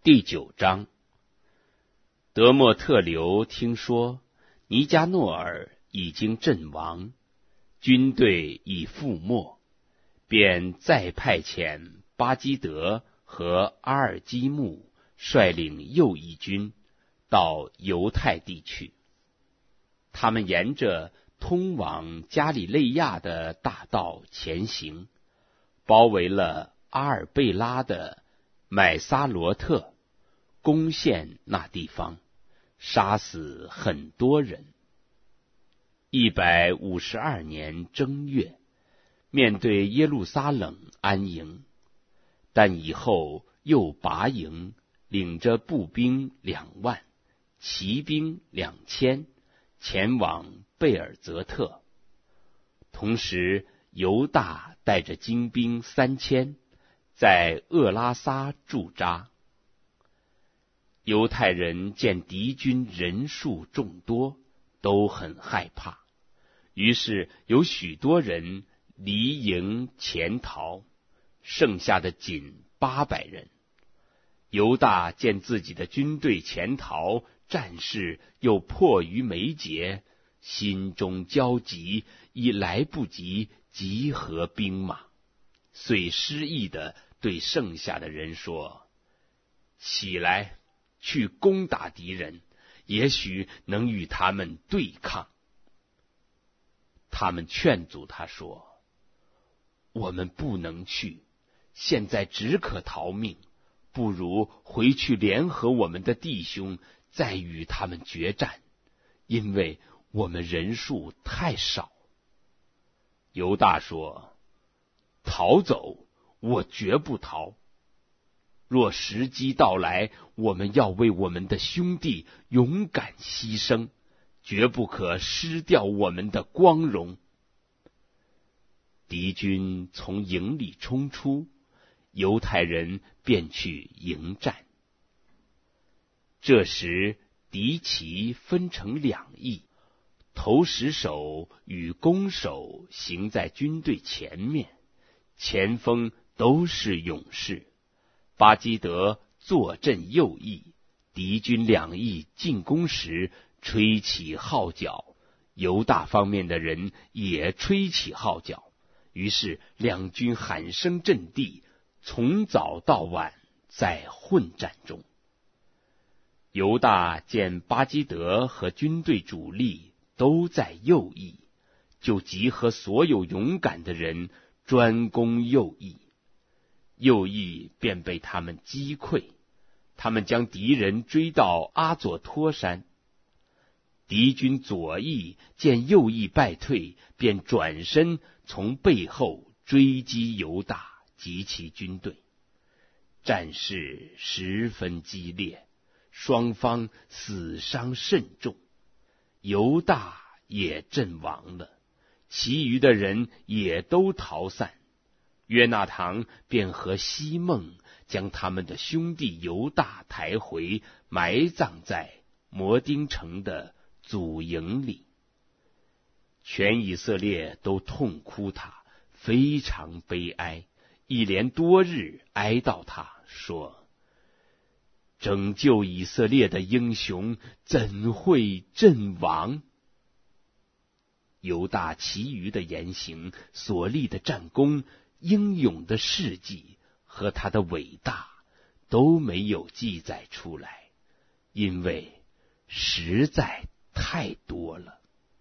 第9章。德莫特留听说尼加诺尔已经阵亡，军队已覆没，便再派遣巴基德和阿尔基木率领右翼军到犹太地去。他们沿着通往加里肋亚的大道前行，包围了阿尔贝拉的买撒罗特，攻陷那地方，杀死很多人。152年正月，面对耶路撒冷安营，但以后又拔营，领着步兵2万，骑兵2000，前往贝尔泽特。同时犹大带着精兵3000，在厄拉撒驻扎。犹太人见敌军人数众多，都很害怕，于是有许多人离营潜逃，剩下的仅800人。犹大见自己的军队潜逃，战事又迫于眉睫，心中焦急，已来不及集合兵马，遂失意地对剩下的人说：起来，去攻打敌人，也许能与他们对抗。他们劝阻他说：我们不能去，现在只可逃命，不如回去联合我们的弟兄，再与他们决战，因为我们人数太少。犹大说：逃走，我绝不逃。若时机到来，我们要为我们的兄弟勇敢牺牲，绝不可失掉我们的光荣。敌军从营里冲出，犹太人便去迎战。这时敌骑分成2翼，投石手与弓手行在军队前面，前锋都是勇士。巴基德坐镇右翼，敌军2翼进攻时吹起号角，犹大方面的人也吹起号角，于是两军喊声震地，从早到晚在混战中。犹大见巴基德和军队主力都在右翼，就集合所有勇敢的人专攻右翼，右翼便被他们击溃，他们将敌人追到阿佐托山。敌军左翼见右翼败退，便转身从背后追击犹大及其军队。战事十分激烈，双方死伤甚重，犹大也阵亡了，其余的人也都逃散。约纳堂便和西梦将他们的兄弟犹大抬回，埋葬在摩丁城的祖营里。全以色列都痛哭他，非常悲哀，一连多日哀悼他，说：拯救以色列的英雄怎会阵亡？犹大其余的言行，所立的战功，英勇的事迹和他的伟大都没有记载出来，因为实在太多了。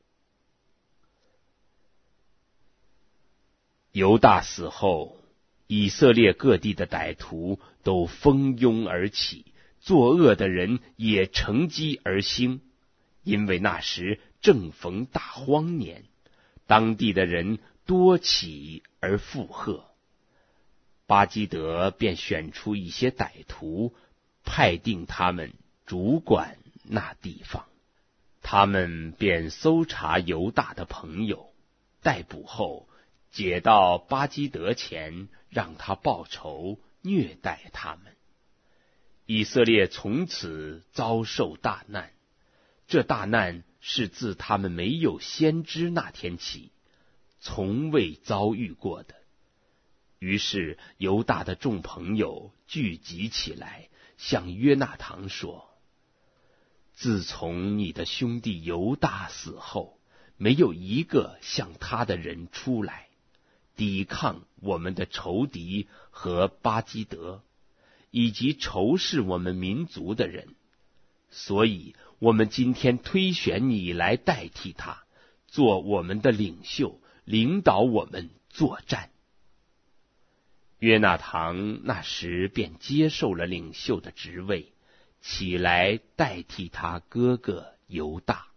犹大死后，以色列各地的歹徒都蜂拥而起，作恶的人也乘机而兴，因为那时正逢大荒年，当地的人多起而附和。巴基德便选出一些歹徒，派定他们主管那地方。他们便搜查犹大的朋友，逮捕后解到巴基德前，让他报仇，虐待他们。以色列从此遭受大难，这大难是自他们没有先知那天起，从未遭遇过的。于是犹大的众朋友聚集起来， 向约纳堂说：自从你的兄弟犹大死后，没有一个像他的人出来抵抗我们的仇敌和巴基德，以及仇视我们民族的人，所以我们今天推选你来代替他，做我们的领袖，领导我们作战。约纳堂那时便接受了领袖的职位，起来代替他哥哥犹大。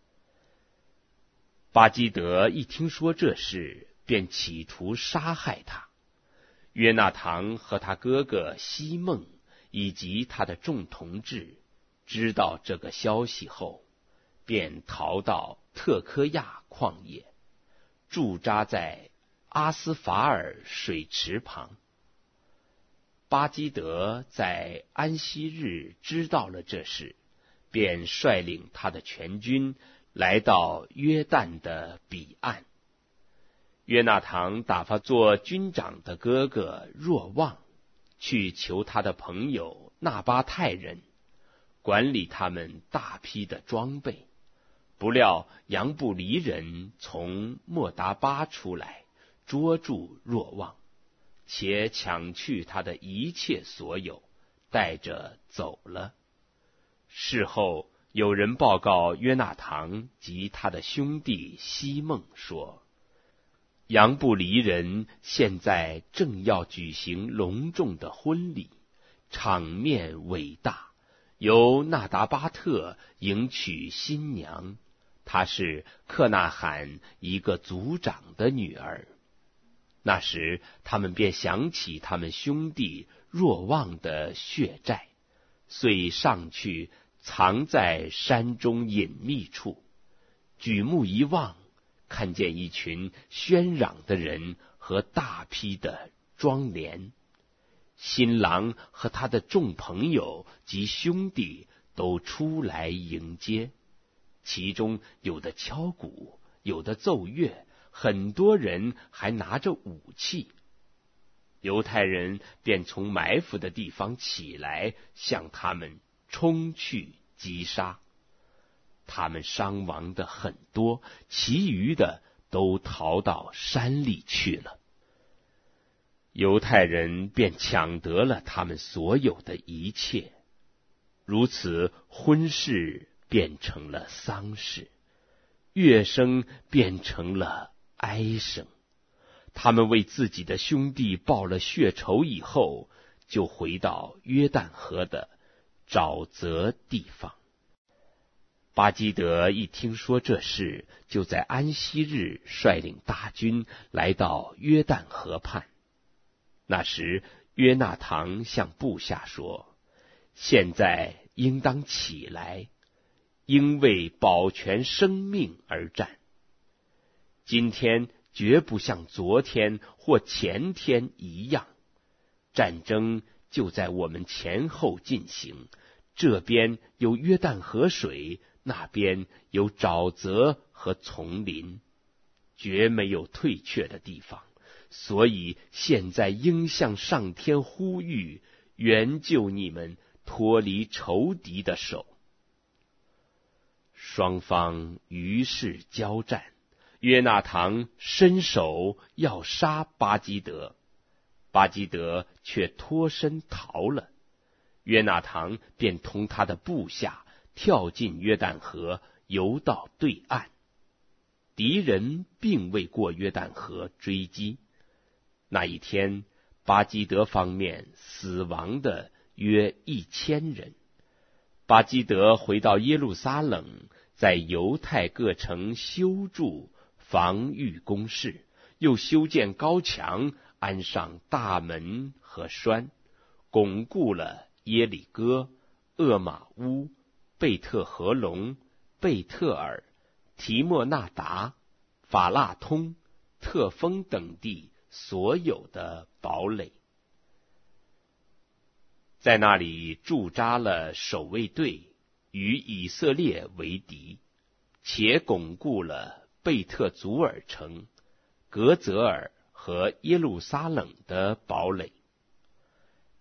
巴基德一听说这事，便企图杀害他。约纳堂和他哥哥西孟以及他的众同志知道这个消息后，便逃到特科亚旷野，驻扎在阿斯法尔水池旁。巴基德在安息日知道了这事，便率领他的全军来到约旦的彼岸。约纳堂打发做军长的哥哥若望去求他的朋友纳巴泰人，管理他们大批的装备。不料杨布离人从莫达巴出来，捉住若望，且抢去他的一切所有，带着走了。事后有人报告约纳堂及他的兄弟西孟说，杨布离人现在正要举行隆重的婚礼，场面伟大，由纳达巴特迎娶新娘，她是克纳罕一个族长的女儿。那时他们便想起他们兄弟若望的血债，遂上去藏在山中隐秘处，举目一望，看见一群喧嚷的人和大批的庄帘。新郎和他的众朋友及兄弟都出来迎接，其中有的敲鼓，有的奏乐，很多人还拿着武器。犹太人便从埋伏的地方起来，向他们冲去击杀。他们伤亡的很多，其余的都逃到山里去了。犹太人便抢得了他们所有的一切，如此婚事变成了丧事，乐声变成了哀声。他们为自己的兄弟报了血仇以后，就回到约旦河的沼泽地方。巴基德一听说这事，就在安息日率领大军来到约旦河畔。那时约纳堂向部下说，现在应当起来，应为保全生命而战。今天绝不像昨天或前天一样，战争就在我们前后进行，这边有约旦河水，那边有沼泽和丛林，绝没有退却的地方。所以现在应向上天呼吁，援救你们脱离仇敌的手。双方于是交战，约纳堂伸手要杀巴基德，巴基德却脱身逃了。约纳堂便同他的部下跳进约旦河，游到对岸。敌人并未过约旦河追击。那一天，巴基德方面死亡的约1000人。巴基德回到耶路撒冷，在犹太各城修筑防御工事，又修建高墙，安上大门和栓，巩固了耶里哥、厄玛乌、贝特合龙、贝特尔、提莫纳达、法腊通、特丰等地所有的堡垒。在那里驻扎了守卫队，与以色列为敌，且巩固了贝特祖尔城、格泽尔和耶路撒冷的堡垒。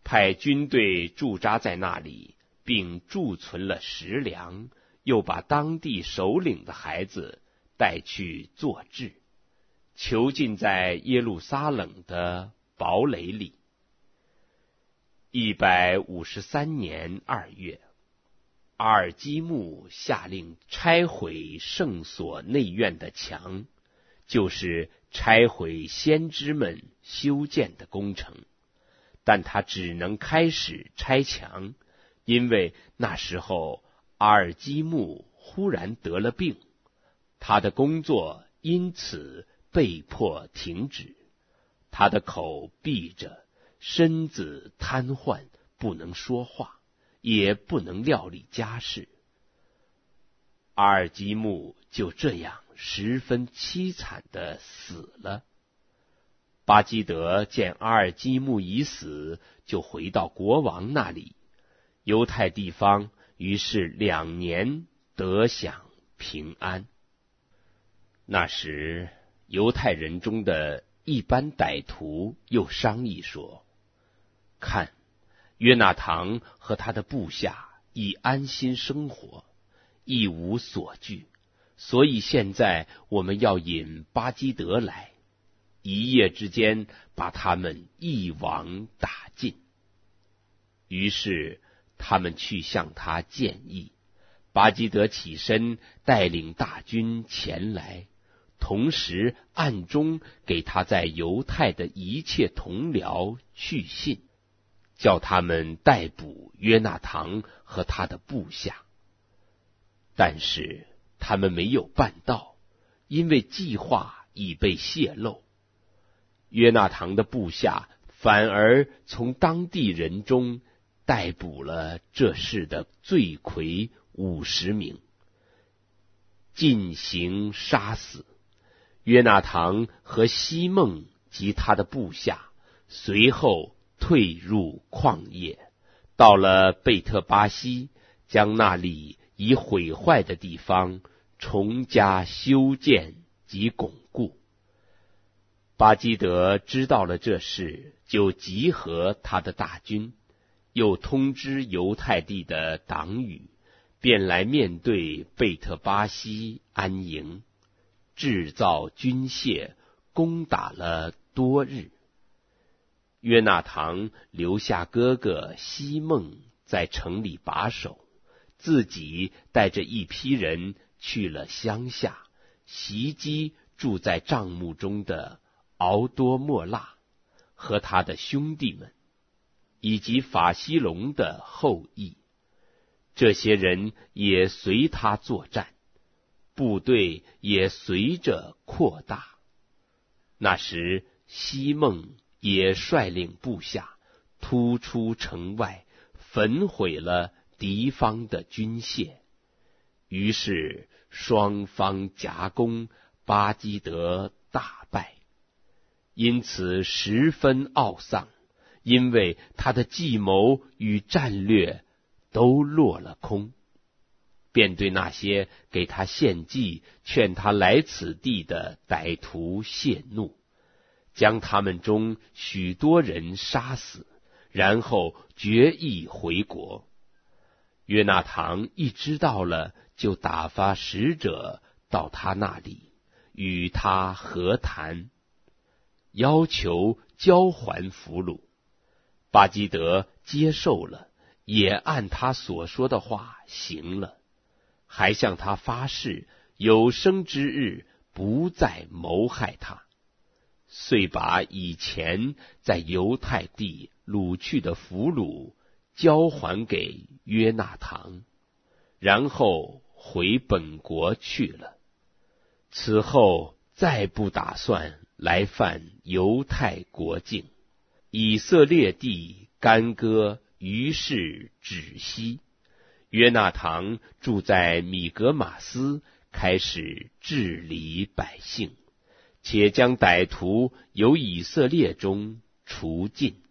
派军队驻扎在那里，并贮存了食粮，又把当地首领的孩子带去做质，囚禁在耶路撒冷的堡垒里。153年2月，阿尔基木下令拆毁圣所内院的墙，就是拆毁先知们修建的工程，但他只能开始拆墙，因为那时候阿尔基木忽然得了病，他的工作因此被迫停止，他的口闭着，身子瘫痪，不能说话，也不能料理家事。阿尔基木就这样十分凄惨地死了。巴基德见阿尔基木已死，就回到国王那里，犹太地方于是2年得享平安。那时犹太人中的一般歹徒又商议说，看，约纳堂和他的部下已安心生活，一无所惧，所以现在我们要引巴基德来，一夜之间把他们一网打尽。于是他们去向他建议，巴基德起身带领大军前来，同时暗中给他在犹太的一切同僚去信，叫他们逮捕约纳堂和他的部下。但是他们没有办到，因为计划已被泄露。约纳堂的部下反而从当地人中逮捕了这事的罪魁50名，进行杀死。约纳堂和西梦及他的部下随后退入旷野，到了贝特巴西，将那里已毁坏的地方重加修建及巩固。巴基德知道了这事，就集合他的大军，又通知犹太地的党羽，便来面对贝特巴西安营，制造军械，攻打了多日。约纳堂留下哥哥西梦在城里把守，自己带着一批人去了乡下，袭击住在帐幕中的敖多莫腊和他的兄弟们，以及法西隆的后裔。这些人也随他作战，部队也随着扩大。那时西梦也率领部下突出城外，焚毁了敌方的军械。于是双方夹攻，巴基德大败，因此十分懊丧，因为他的计谋与战略都落了空，便对那些给他献计、劝他来此地的歹徒泄怒，将他们中许多人杀死，然后决意回国。约纳堂一知道了，就打发使者到他那里，与他和谈，要求交还俘虏。巴基德接受了，也按他所说的话行了，还向他发誓，有生之日不再谋害他。遂把以前在犹太地掳去的俘虏交还给约纳堂，然后回本国去了。此后再不打算来犯犹太国境。以色列地干戈于是止息。约纳堂住在米格马斯，开始治理百姓，且将歹徒由以色列中除尽。